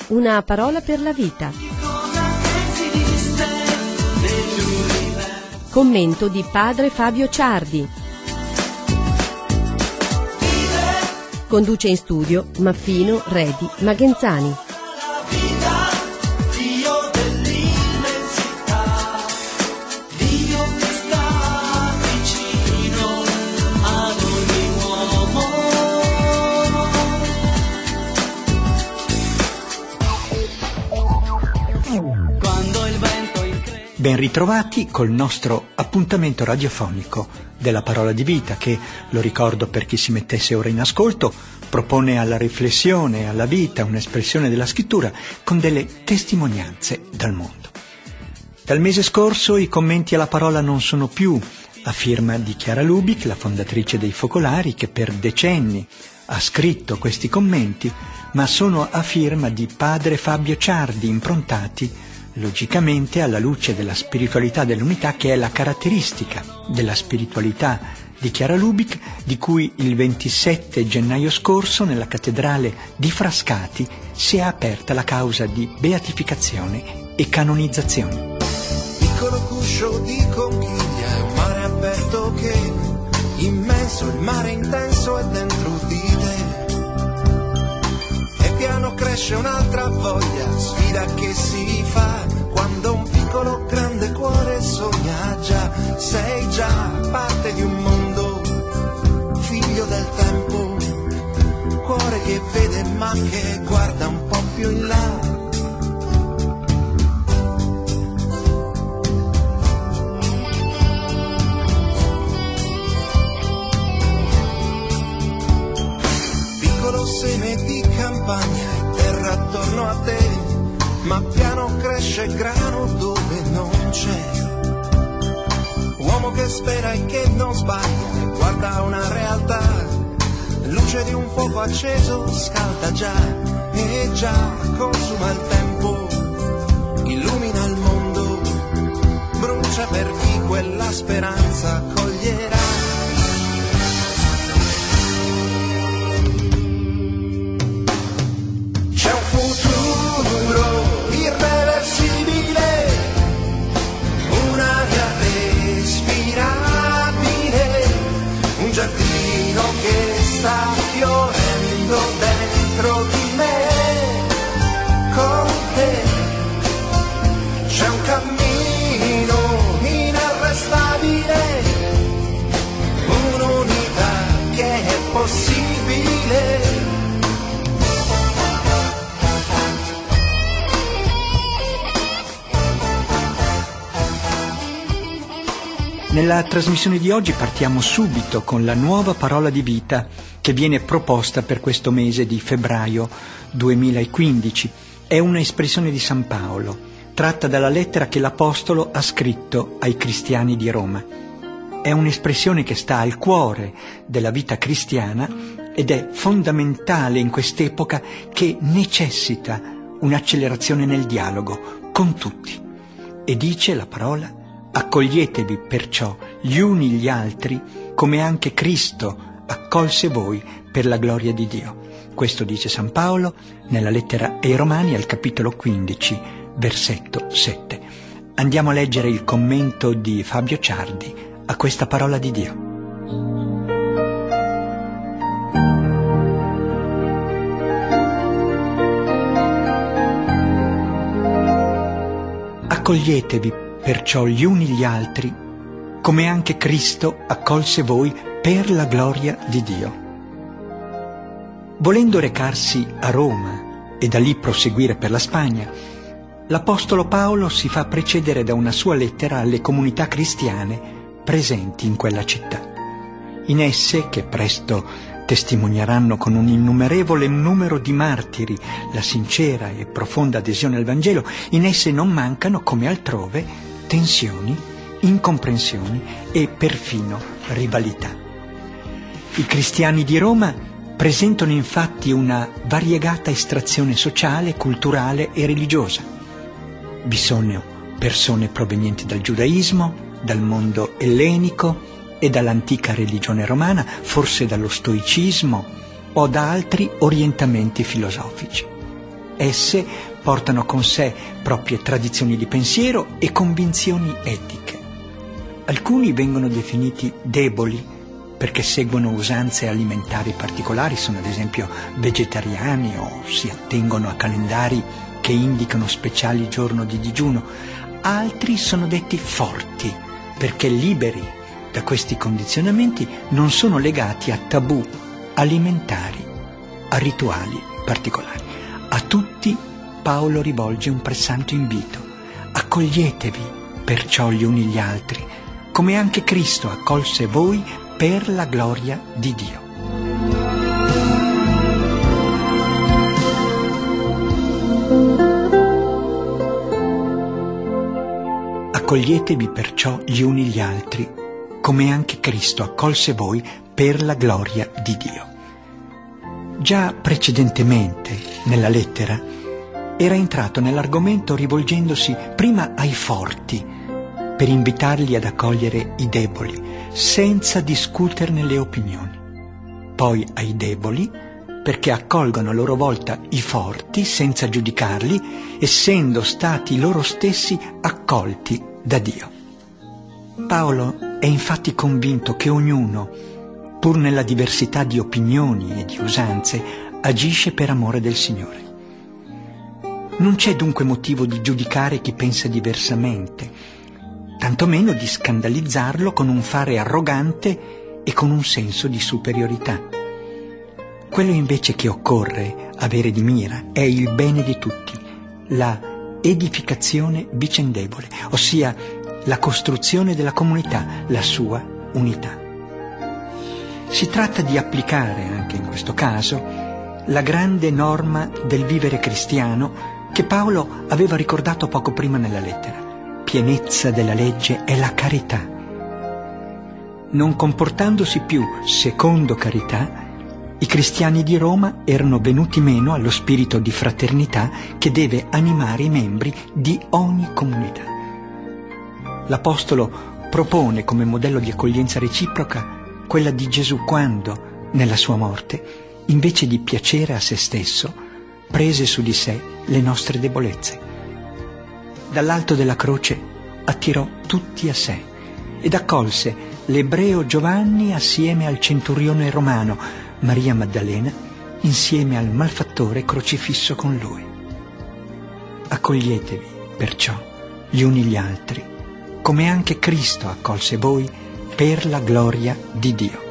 Una parola per la vita. Commento di padre Fabio Ciardi. Conduce in studio Maffino, Redi, Magenzani. Ben ritrovati col nostro appuntamento radiofonico della Parola di Vita che, lo ricordo per chi si mettesse ora in ascolto, propone alla riflessione e alla vita un'espressione della scrittura con delle testimonianze dal mondo. Dal mese scorso i commenti alla parola non sono più a firma di Chiara Lubic, la fondatrice dei Focolari, che per decenni ha scritto questi commenti, ma sono a firma di padre Fabio Ciardi, improntati logicamente alla luce della spiritualità dell'unità, che è la caratteristica della spiritualità di Chiara Lubic, di cui il 27 gennaio scorso nella cattedrale di Frascati si è aperta la causa di beatificazione e canonizzazione. Piccolo guscio di conchiglia è un mare aperto che immenso, il mare intenso è dentro di te. E piano cresce un'altra voglia, sfida che si fa quando un piccolo grande cuore sogna già. Sei già parte di un mondo, figlio del tempo, cuore che vede ma che guarda un po' più in là. Seme di campagna e terra attorno a te, ma piano cresce grano dove non c'è. Uomo che spera e che non sbaglia e guarda una realtà, luce di un fuoco acceso scalda già e già consuma il tempo, illumina il mondo, brucia per chi quella speranza coglierà. Sta fiorendo dentro di me, con te c'è un cammino inarrestabile, un'unità che è possibile. Nella trasmissione di oggi partiamo subito con la nuova parola di vita che viene proposta per questo mese di febbraio 2015. È una espressione di San Paolo, tratta dalla lettera che l'Apostolo ha scritto ai cristiani di Roma. È un'espressione che sta al cuore della vita cristiana ed è fondamentale in quest'epoca che necessita un'accelerazione nel dialogo con tutti. E dice la parola: accoglietevi perciò gli uni gli altri come anche Cristo accolse voi per la gloria di Dio. Questo dice San Paolo nella lettera ai Romani al capitolo 15, versetto 7. Andiamo a leggere il commento di Fabio Ciardi a questa parola di Dio. Accoglietevi perciò gli uni gli altri, come anche Cristo accolse voi per la gloria di Dio. Volendo recarsi a Roma e da lì proseguire per la Spagna, l'Apostolo Paolo si fa precedere da una sua lettera alle comunità cristiane presenti in quella città. In esse, che presto testimonieranno con un innumerevole numero di martiri la sincera e profonda adesione al Vangelo, in esse non mancano, come altrove, tensioni, incomprensioni e perfino rivalità. I cristiani di Roma presentano infatti una variegata estrazione sociale, culturale e religiosa. Vi sono persone provenienti dal giudaismo, dal mondo ellenico e dall'antica religione romana, forse dallo stoicismo o da altri orientamenti filosofici. esse portano con sé proprie tradizioni di pensiero e convinzioni etiche. Alcuni vengono definiti deboli perché seguono usanze alimentari particolari, sono ad esempio vegetariani o si attengono a calendari che indicano speciali giorni di digiuno. Altri sono detti forti perché liberi da questi condizionamenti, non sono legati a tabù alimentari, a rituali particolari. A tutti Paolo rivolge un pressante invito: accoglietevi perciò gli uni gli altri, come anche Cristo accolse voi per la gloria di Dio. Accoglietevi perciò gli uni gli altri, come anche Cristo accolse voi per la gloria di Dio. Già precedentemente, nella lettera, era entrato nell'argomento rivolgendosi prima ai forti, per invitarli ad accogliere i deboli, senza discuterne le opinioni. Poi ai deboli, perché accolgono a loro volta i forti senza giudicarli, essendo stati loro stessi accolti da Dio. Paolo è infatti convinto che ognuno, pur nella diversità di opinioni e di usanze, agisce per amore del Signore. Non c'è dunque motivo di giudicare chi pensa diversamente, tantomeno di scandalizzarlo con un fare arrogante e con un senso di superiorità. Quello invece che occorre avere di mira è il bene di tutti, la edificazione vicendevole, ossia la costruzione della comunità, la sua unità. Si tratta di applicare, anche in questo caso, la grande norma del vivere cristiano che Paolo aveva ricordato poco prima nella lettera. Pienezza della legge è la carità. Non comportandosi più secondo carità, i cristiani di Roma erano venuti meno allo spirito di fraternità che deve animare i membri di ogni comunità. L'Apostolo propone come modello di accoglienza reciproca quella di Gesù quando, nella sua morte, invece di piacere a se stesso, prese su di sé le nostre debolezze. Dall'alto della croce attirò tutti a sé ed accolse l'ebreo Giovanni assieme al centurione romano, Maria Maddalena, insieme al malfattore crocifisso con lui. Accoglietevi, perciò, gli uni gli altri, come anche Cristo accolse voi per la gloria di Dio.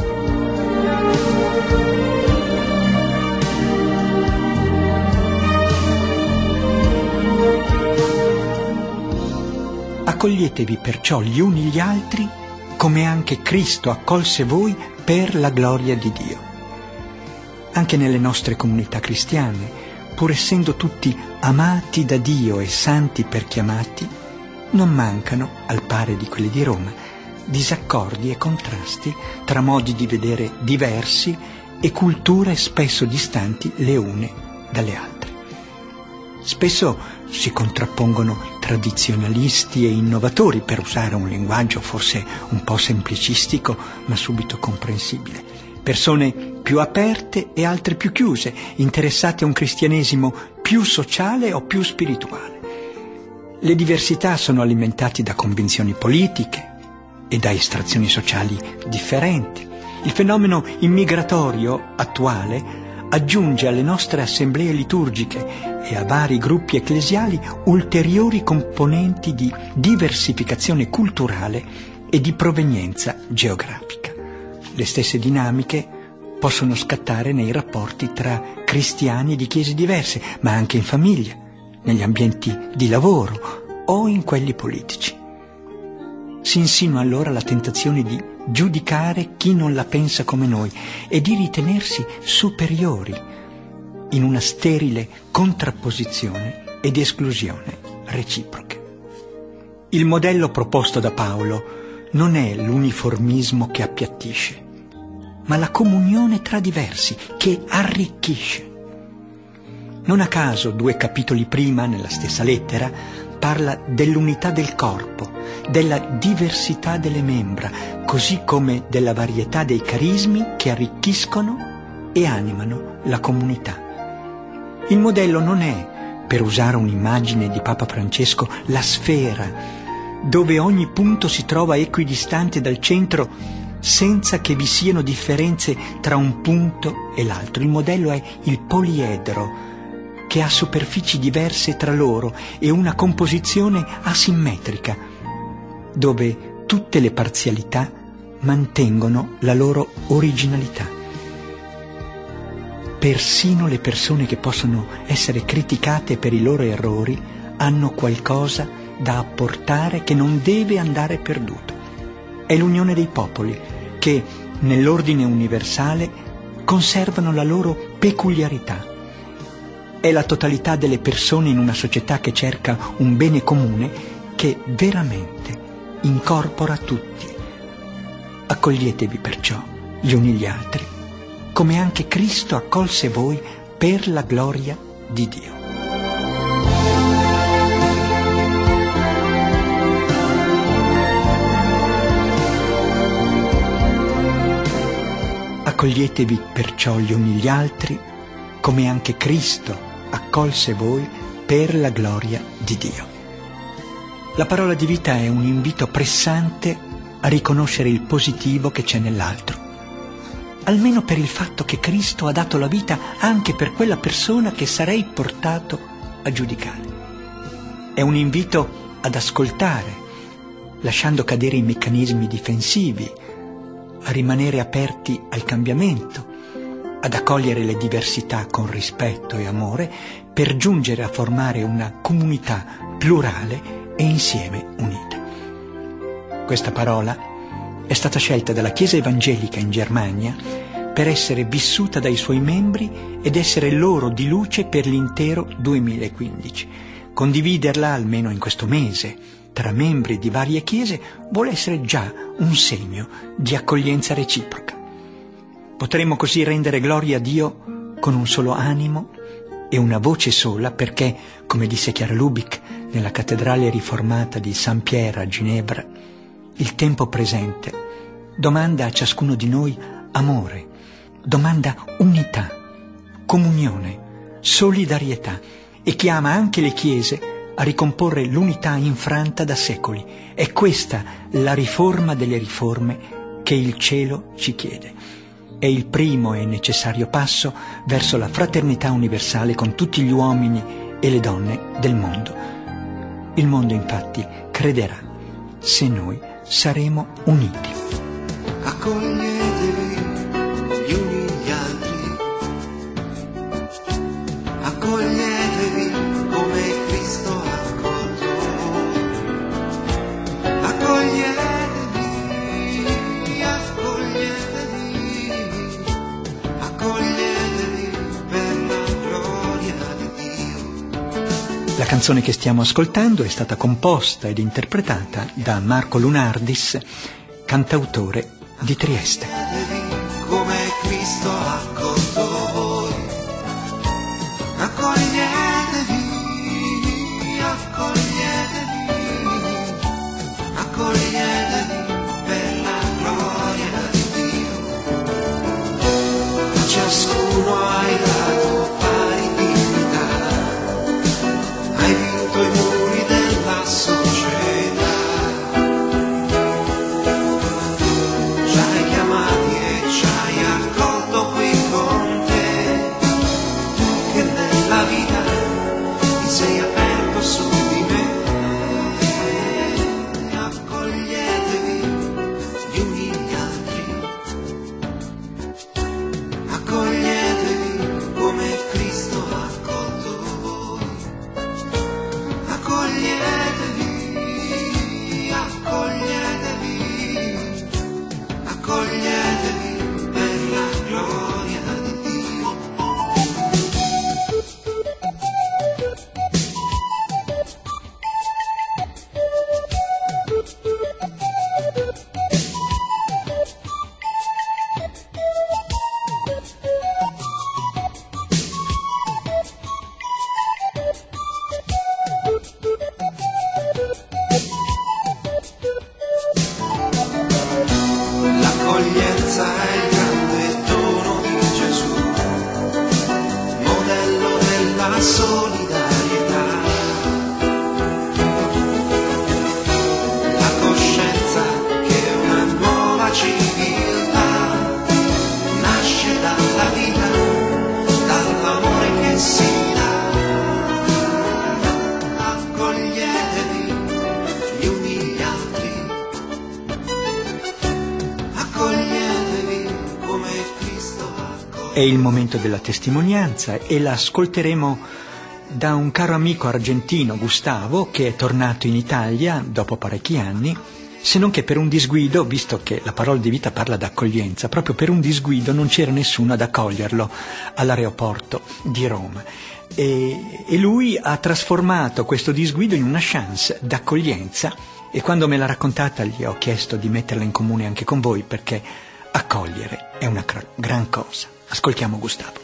Accoglietevi perciò gli uni gli altri, come anche Cristo accolse voi per la gloria di Dio. Anche nelle nostre comunità cristiane, pur essendo tutti amati da Dio e santi per chiamati, non mancano, al pari di quelli di Roma, disaccordi e contrasti tra modi di vedere diversi e culture spesso distanti le une dalle altre. Spesso si contrappongono tradizionalisti e innovatori, per usare un linguaggio forse un po' semplicistico ma subito comprensibile. Persone più aperte e altre più chiuse, interessate a un cristianesimo più sociale o più spirituale. Le diversità sono alimentate da convinzioni politiche e da estrazioni sociali differenti. Il fenomeno immigratorio attuale aggiunge alle nostre assemblee liturgiche e a vari gruppi ecclesiali ulteriori componenti di diversificazione culturale e di provenienza geografica. Le stesse dinamiche possono scattare nei rapporti tra cristiani di chiese diverse, ma anche in famiglia, negli ambienti di lavoro o in quelli politici. Si insinua allora la tentazione di giudicare chi non la pensa come noi e di ritenersi superiori in una sterile contrapposizione ed esclusione reciproche. Il modello proposto da Paolo non è l'uniformismo che appiattisce, ma la comunione tra diversi che arricchisce. Non a caso 2 capitoli prima, nella stessa lettera, parla dell'unità del corpo, della diversità delle membra, così come della varietà dei carismi che arricchiscono e animano la comunità. Il modello non è, per usare un'immagine di Papa Francesco, la sfera, dove ogni punto si trova equidistante dal centro senza che vi siano differenze tra un punto e l'altro. Il modello è il poliedro, che ha superfici diverse tra loro e una composizione asimmetrica, dove tutte le parzialità mantengono la loro originalità. Persino le persone che possono essere criticate per i loro errori hanno qualcosa da apportare che non deve andare perduto. È l'unione dei popoli che, nell'ordine universale, conservano la loro peculiarità. È la totalità delle persone in una società che cerca un bene comune che veramente incorpora tutti. Accoglietevi perciò gli uni gli altri, come anche Cristo accolse voi per la gloria di Dio. Accoglietevi perciò gli uni gli altri, come anche Cristo accolse voi per la gloria di Dio. La parola di vita è un invito pressante a riconoscere il positivo che c'è nell'altro, almeno per il fatto che Cristo ha dato la vita anche per quella persona che sarei portato a giudicare. È un invito ad ascoltare, lasciando cadere i meccanismi difensivi, a rimanere aperti al cambiamento, ad accogliere le diversità con rispetto e amore per giungere a formare una comunità plurale e insieme unita. Questa parola è stata scelta dalla Chiesa Evangelica in Germania per essere vissuta dai suoi membri ed essere loro di luce per l'intero 2015. Condividerla, almeno in questo mese, tra membri di varie chiese vuole essere già un segno di accoglienza reciproca. Potremmo così rendere gloria a Dio con un solo animo e una voce sola perché, come disse Chiara Lubich nella cattedrale riformata di Saint-Pierre a Ginevra, il tempo presente domanda a ciascuno di noi amore, domanda unità, comunione, solidarietà e chiama anche le chiese a ricomporre l'unità infranta da secoli. È questa la riforma delle riforme che il cielo ci chiede. È il primo e necessario passo verso la fraternità universale con tutti gli uomini e le donne del mondo. Il mondo infatti crederà se noi saremo uniti. Accoglietevi gli uni gli altri, accoglietevi come Cristo ha accolto voi, accoglietevi, accoglietevi per la gloria di Dio. La canzone che stiamo ascoltando è stata composta ed interpretata da Marco Lunardis, cantautore di Trieste. Come Cristo ha accolto voi, accoglietevi, accoglietevi, accoglietevi per la gloria di Dio. A ciascuno hai dato pari dignità, hai vinto i muri della società. Vita la solidarietà. La coscienza che una nuova civiltà nasce dalla vita, dall'amore che si dà. Accoglietevi gli uni gli altri, accoglietevi come Cristo accoglie. È il momento della testimonianza e la ascolteremo da un caro amico argentino, Gustavo, che è tornato in Italia dopo parecchi anni, se non che per un disguido, visto che la parola di vita parla d'accoglienza, proprio per un disguido non c'era nessuno ad accoglierlo all'aeroporto di Roma. E lui ha trasformato questo disguido in una chance d'accoglienza, e quando me l'ha raccontata gli ho chiesto di metterla in comune anche con voi, perché accogliere è una gran cosa. Ascoltiamo Gustavo.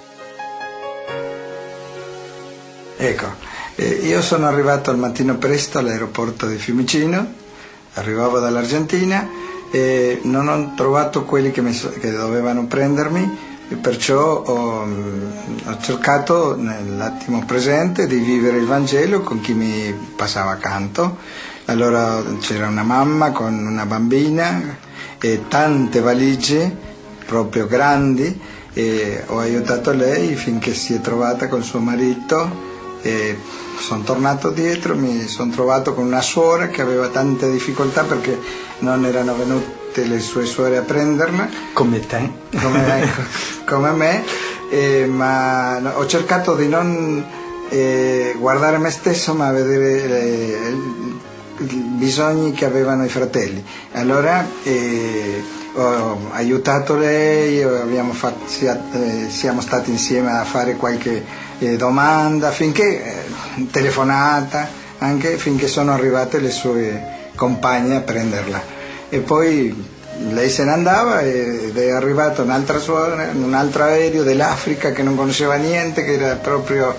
Ecco, io sono arrivato al mattino presto all'aeroporto di Fiumicino, arrivavo dall'Argentina e non ho trovato quelli che dovevano prendermi, e perciò ho cercato nell'attimo presente di vivere il Vangelo con chi mi passava accanto. Allora c'era una mamma con una bambina e tante valigie proprio grandi, e ho aiutato lei finché si è trovata col suo marito, e sono tornato dietro, mi sono trovato con una suora che aveva tante difficoltà perché non erano venute le sue suore a prenderla Come te? come me, ma ho cercato di non guardare me stesso, ma vedere i bisogni che avevano i fratelli. Allora ho aiutato lei, siamo stati insieme a fare qualche domanda, finché telefonata, anche finché sono arrivate le sue compagne a prenderla. E poi lei se ne andava ed è arrivata un'altra suora in un altro aereo dell'Africa che non conosceva niente, che era proprio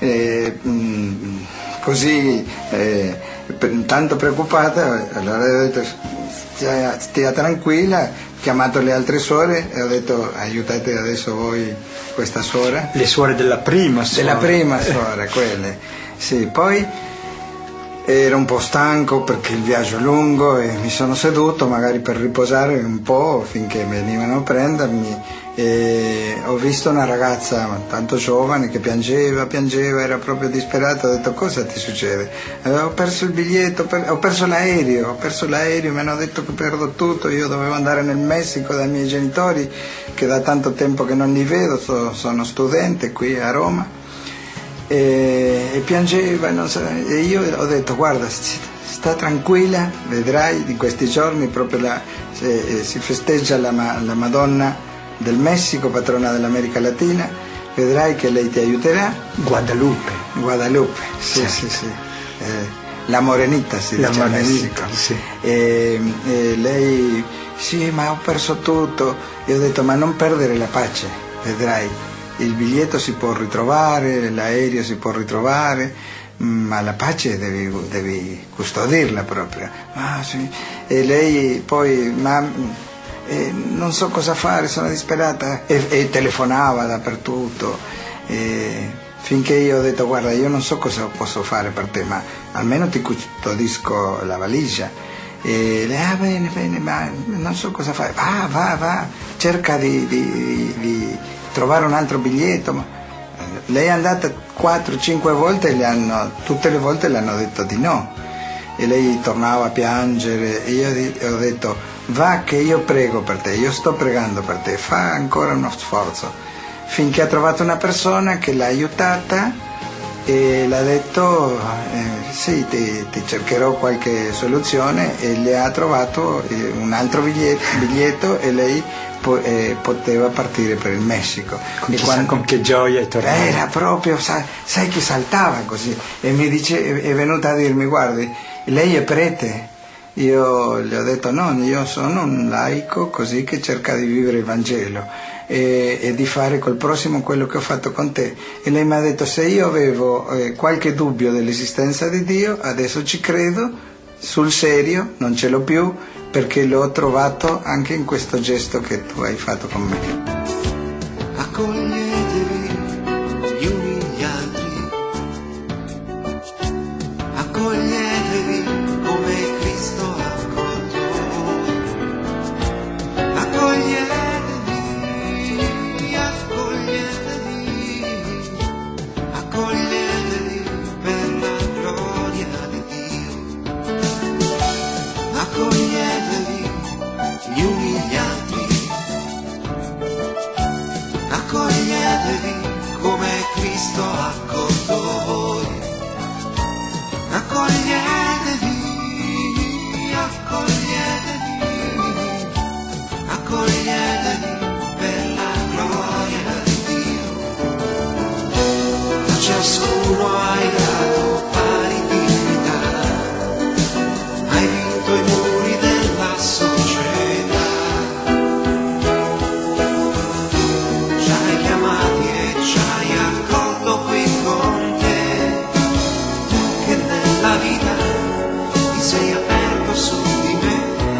così tanto preoccupata. Allora ho detto stia tranquilla, ho chiamato le altre suore e ho detto aiutate adesso voi questa suora. Le suore della prima suora. Della prima suora, quelle. Sì, poi ero un po' stanco perché il viaggio è lungo e mi sono seduto magari per riposare un po' finché venivano a prendermi, e ho visto una ragazza tanto giovane che piangeva, era proprio disperata. Ho detto cosa ti succede? Ho perso il biglietto, ho perso l'aereo, mi hanno detto che perdo tutto, io dovevo andare nel Messico dai miei genitori che da tanto tempo che non li vedo, sono studente qui a Roma. E piangeva, e io ho detto guarda, sta tranquilla, vedrai di questi giorni proprio si festeggia la Madonna del Messico, patrona dell'America Latina, vedrai che lei ti aiuterà. Guadalupe, sì, certo. sì. La Morenita si dice a Messico. Sì. E lei, sì, ma ho perso tutto. Io ho detto ma non perdere la pace, vedrai. Il biglietto si può ritrovare, l'aereo si può ritrovare, ma la pace devi custodirla proprio. Ah, sì. E lei poi, non so cosa fare, sono disperata, e telefonava dappertutto, finché io ho detto guarda, io non so cosa posso fare per te, ma almeno ti custodisco la valigia. E lei bene, ma non so cosa fare. Va, cerca di trovare un altro biglietto. Lei è andata 4-5 volte e tutte le volte le hanno detto di no, e lei tornava a piangere, e io ho detto va che io prego per te, io sto pregando per te, fa ancora uno sforzo, finché ha trovato una persona che l'ha aiutata e l'ha detto sì, ti cercherò qualche soluzione, e le ha trovato un altro biglietto e lei poteva partire per il Messico. Con che gioia è tornata. Era proprio, sai che saltava così, e è venuta a dirmi guardi, lei è prete. Io le ho detto no, io sono un laico così che cerca di vivere il Vangelo e di fare col prossimo quello che ho fatto con te. E lei mi ha detto se io avevo qualche dubbio dell'esistenza di Dio, adesso ci credo sul serio, non ce l'ho più, perché l'ho trovato anche in questo gesto che tu hai fatto con me. Accoglietevi gli uni gli altri, accoglietevi per la gloria di Dio, accoglietevi gli umiliati, accoglietevi come Cristo ha accolto voi, accoglietevi, accoglietevi, accoglietevi per la gloria di Dio. A ciascuno hai dato pari dignità, hai vinto i muri della società, ci hai chiamati e ci hai accolto qui con te, tu che nella vita ti sei aperto su di me.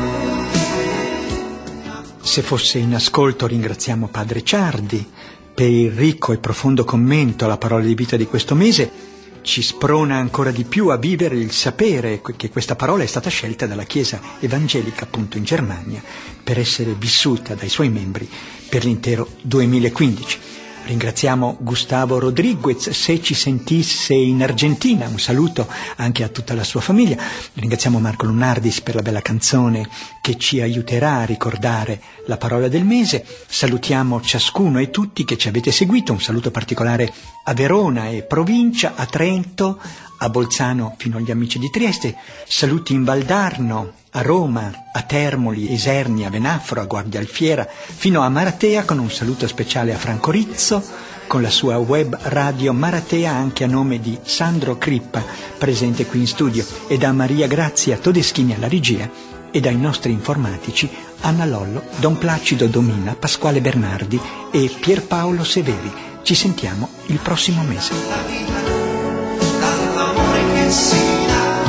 Se fosse in ascolto ringraziamo Padre Ciardi per il ricco e profondo commento alla parola di vita di questo mese. Ci sprona ancora di più a vivere il sapere che questa parola è stata scelta dalla Chiesa evangelica appunto in Germania per essere vissuta dai suoi membri per l'intero 2015. Ringraziamo Gustavo Rodriguez, se ci sentisse in Argentina, un saluto anche a tutta la sua famiglia. Ringraziamo Marco Lunardis per la bella canzone che ci aiuterà a ricordare la parola del mese. Salutiamo ciascuno e tutti che ci avete seguito, un saluto particolare a Verona e provincia, a Trento, a Bolzano fino agli amici di Trieste, saluti in Valdarno, a Roma, a Termoli, Isernia, Venafro, a Guardia Alfiera, fino a Maratea, con un saluto speciale a Franco Rizzo, con la sua web radio Maratea, anche a nome di Sandro Crippa, presente qui in studio, e da Maria Grazia Todeschini alla regia, e dai nostri informatici Anna Lollo, Don Placido Domina, Pasquale Bernardi e Pierpaolo Severi. Ci sentiamo il prossimo mese. Dall'amore che si dà,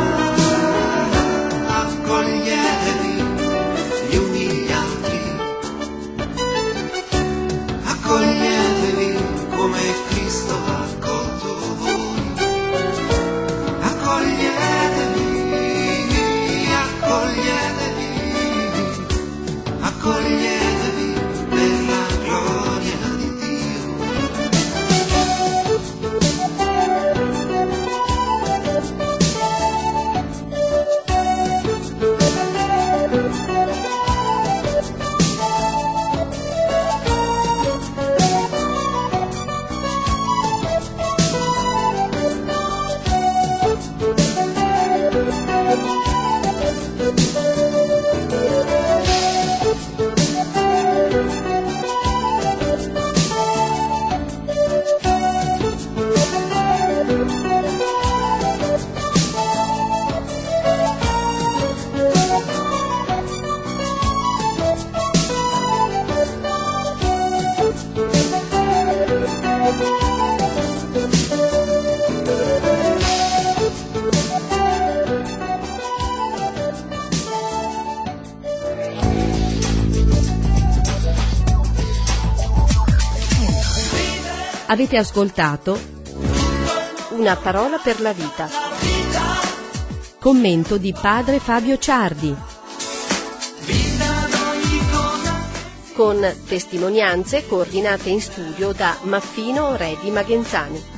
accoglietevi gli umiliati, accoglietevi come Cristo ha accolto voi, accoglietevi, accoglietevi, accoglietevi per la gloria di Dio. Avete ascoltato Una parola per la vita. Commento di Padre Fabio Ciardi. Con testimonianze coordinate in studio da Maffino Redi Magenzani.